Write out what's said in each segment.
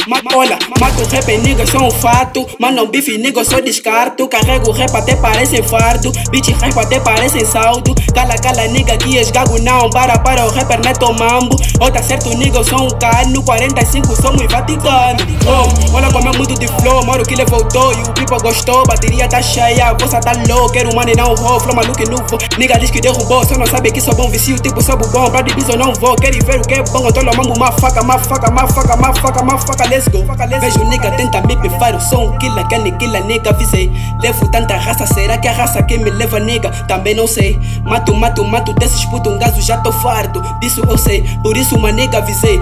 Olha, mato rap em niggas, sou um fato. Mano, bife niggas, sou descarto. Carrego rap até parece fardo. Bitch rap até parece saldo. Cala, cala, nigga, que esgago não. Para o rapper neto mambo. Ou tá certo, nigga, eu sou um cano. 45, somos Vaticano. Oh, olha como é muito de flow. Moro que ele voltou e o people gostou. Bateria tá cheia, a bolsa tá low. Quero money, não vou. Flow maluco e novo. Nigga diz que derrubou, só não sabe que sou bom. Vicio, tipo, sou bom. Pra de eu não vou. Quero ver o que é bom. Eu tô mambo, uma faca, let's go. Vejo nigga, tenta me pifar. Eu sou um killer, que aniquila, nigga, avisei. Levo tanta raça, será que a raça que me leva, nigga? Também não sei. Mato desses puto, um gaso, já tô farto. Disso eu sei, por isso uma nigga avisei.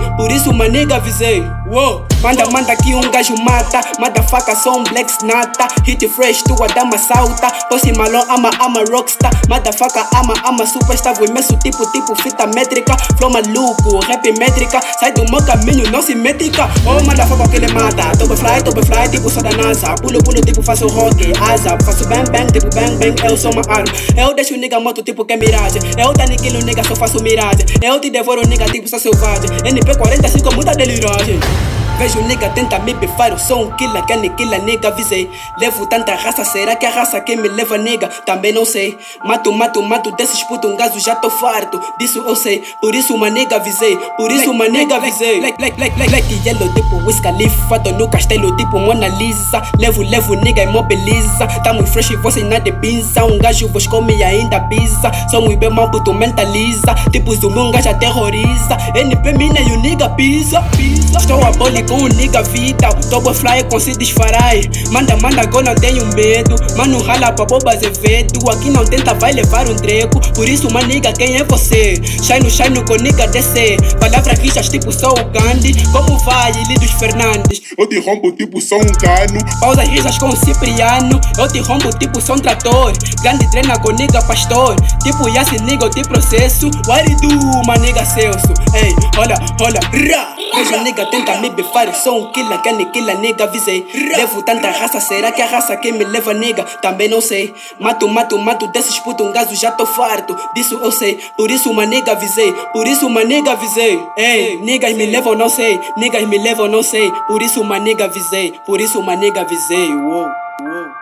Uou. Manda que um gajo mata. Manda faca, sou um black nata. Hit fresh, tua dama salta. Posse malão, ama rockstar. Manda faca, ama superstar. Vou imenso tipo fita métrica. Flow maluco, rap métrica. Sai do meu caminho, não se métrica. Oh, manda foca que ele mata. Top fly, tipo sou da NASA. Pulo, tipo faço rock, asa. Faço bang, tipo bang, eu sou uma arma. Eu deixo o nigga moto, tipo que é miragem. Eu te aniquilo, nigga, só faço miragem. Eu te devoro, nigga, tipo sou selvagem. NP45, muita deliragem. Vejo nigga, tenta me pifar, eu sou um killer, que aniquila, nigga, avisei. Levo tanta raça, será que a raça que me leva, nigga? Também não sei. Mato desses puto, um gaso, já tô farto. Disso eu sei, por isso uma nigga avisei. Black yellow, tipo Wiz Khalifa. Tô no castelo, tipo Mona Lisa. Levo, nigga, imobiliza. Tamo fresh e vocês nada de pinça. Um gajo vos come e ainda pisa. Somos bem mal, puto mentaliza. Tipo zumbi, um gajo aterroriza. NP mina e o nigga pisa. Estou a boli com um nigga vital. Tobo fly com se disparar. Manda, agora não tenho medo. Mano, rala pra boba Azevedo. Aqui não tenta, vai levar um treco. Por isso, uma nigga, quem é você? Shine com nigga DC. Palavras rijas tipo sou o Gandhi. Como vai, Lidos Fernandes? Eu te rompo tipo sou um cano. Pausas risas com o Cipriano. Eu te rompo tipo sou um trator. Grande treina com nigga pastor. Tipo Yassi nigga, eu te processo. What it do, uma nigga Celso? Ei, olha, rá. Vejo nigga, tenta me bifar. Eu sou um killer, que aniquila, nigga, avisei. Levo tanta raça, será que a raça que me leva, nigga? Também não sei. Mato desses puto, um gaso, já tô farto. Disso eu sei, por isso uma nigga avisei. Ei, niggas me levam, não sei. Por isso uma nigga avisei. Uou.